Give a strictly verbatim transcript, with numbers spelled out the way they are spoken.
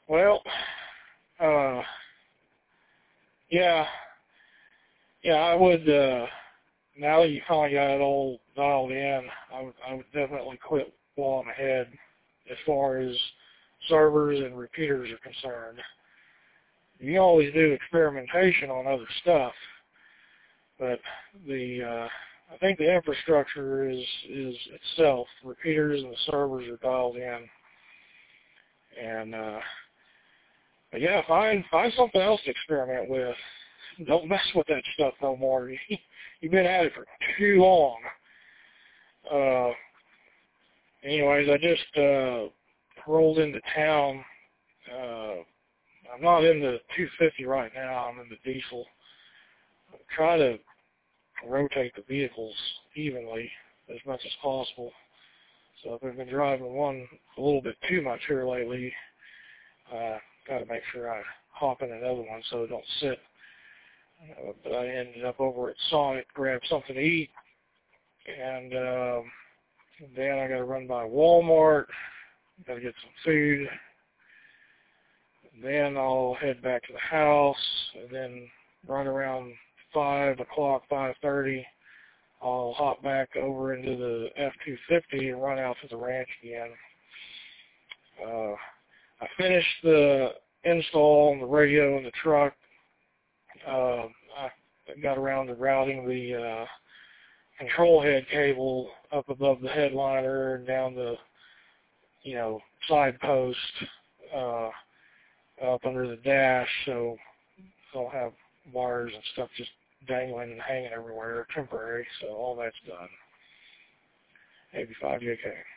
Well, uh, yeah, yeah, I would, uh, now that you finally got it all dialed in, I would, I would definitely quit while I'm ahead as far as servers and repeaters are concerned. You can always do experimentation on other stuff, but the, uh, I think the infrastructure is, is itself. The repeaters and the servers are dialed in. And, uh, but yeah, find, find something else to experiment with. Don't mess with that stuff no more. You've been at it for too long. Uh, anyways, I just, uh, rolled into town. Uh, I'm not in the two fifty right now. I'm in the diesel. I'm trying to rotate the vehicles evenly as much as possible. So if I've been driving one a little bit too much here lately, uh, got to make sure I hop in another one so it don't sit. Uh, but I ended up over at Sonic, grabbed something to eat, and um, then I got to run by Walmart, got to get some food. And then I'll head back to the house, and then right around five o'clock, five thirty, I'll hop back over into the F two fifty and run out to the ranch again. Uh, I finished the install on the radio in the truck. Uh, I got around to routing the uh, control head cable up above the headliner and down the, you know, side post uh, up under the dash, so I'll have wires and stuff just dangling and hanging everywhere, temporary, so all that's done. eighty-five J K.